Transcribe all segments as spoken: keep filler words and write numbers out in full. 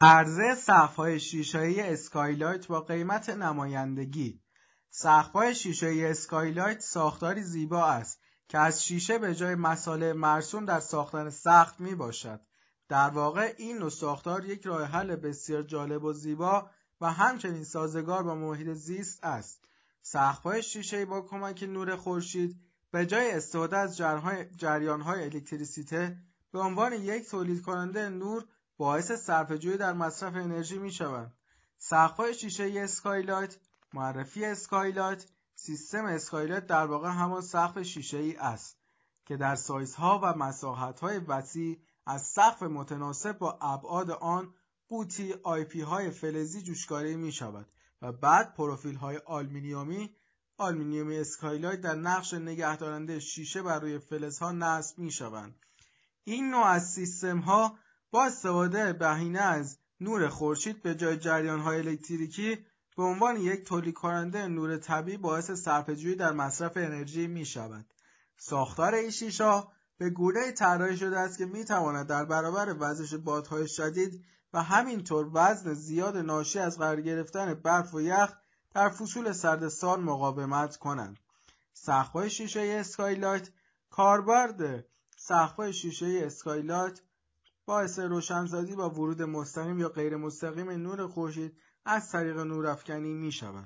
عرضه سقف‌های شیشه‌ای اسکایلایت با قیمت نمایندگی. سقف‌های شیشه‌ای اسکایلایت ساختاری زیبا است که از شیشه به جای مصالح مرسوم در ساختن سقف میباشد. در واقع این نوع ساختار یک راه حل بسیار جالب و زیبا و همچنین سازگار با محیط زیست است. سقف‌های شیشه‌ای با کمک نور خورشید به جای استفاده از جریان‌های الکتریسیته به عنوان یک تولید کننده نور باعث صرفه‌جویی در مصرف انرژی می‌شوند. سقف‌های شیشه‌ای اسکایلایت. معرفی اسکایلایت: سیستم اسکایلایت در واقع همان سقف شیشه‌ای است که در سایزها و مساحت‌های وسیع از سقف متناسب با ابعاد آن قوطی آی پی های فلزی جوشکاری می‌شود و بعد پروفیل‌های آلومینیومی آلومینیومی اسکایلایت در نقش نگهدارنده شیشه بر روی فلزها نصب می‌شوند. این نوع از سیستم‌ها با استفاده بهینه از نور خورشید به جای جریان‌های الکتریکی به عنوان یک تولید کننده نور طبیعی باعث صرفه‌جویی در مصرف انرژی می‌شود. ساختار این شیشه‌ها به گونه‌ای طراحی شده است که می‌تواند در برابر وزش بادهای شدید و همینطور وزن زیاد ناشی از قرار گرفتن برف و یخ در فصول سرد سال مقاومت کنند. سقف‌های شیشه‌ای اسکایلایت. کاربرد سقف‌های شیشه‌ای اسکایلایت باعث روشنسازی با ورود مستقیم یا غیر مستقیم نور خورشید از طریق نورافکنی می شود.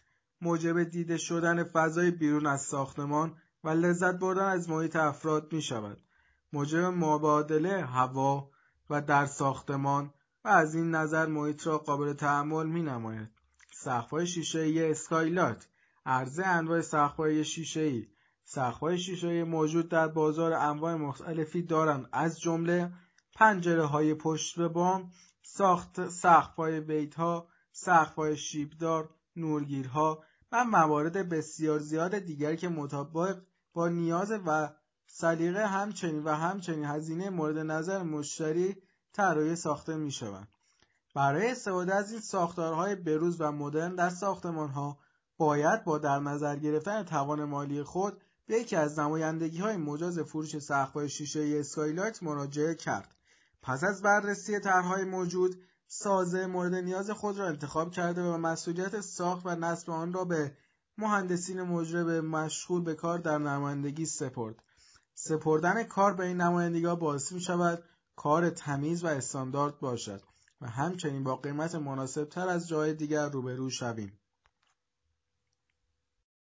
موجب دیده شدن فضای بیرون از ساختمان و لذت بردن از محیط افراد می شود. موجب مبادله هوا و در ساختمان و از این نظر محیط را قابل تحمل می نماید. سقف‌های شیشه‌ای اسکایلایت. عرضه انواع سقف‌های شیشه‌ای. سقف‌های شیشه‌ای موجود در بازار انواع مختلفی دارند، از جمله پنجره‌های پشت به بام، ساخت سقف‌های بیت‌ها، سقف‌های شیبدار، نورگیرها و موارد بسیار زیاد دیگر که مطابق با نیاز و سلیقه همچنین و همچنین هزینه مورد نظر مشتری طراحی ساخته می‌شوند. برای استفاده از این ساختارهای بروز و مدرن در ساختمان‌ها باید با در نظر گرفتن توان مالی خود به یکی از نمایندگی‌های مجاز فروش سقف‌های شیشه‌ای اسکایلایت مراجعه کرد. پس از بررسی طرح‌های موجود، سازه مورد نیاز خود را انتخاب کرده و مسئولیت ساخت و نصب آن را به مهندسین مجرب مشغول به کار در نمایندگی سپرد. سپردن کار به این نمایندگی‌ها باعث می‌شود کار تمیز و استاندارد باشد و همچنین با قیمت مناسب‌تر از جای دیگر روبرو شویم.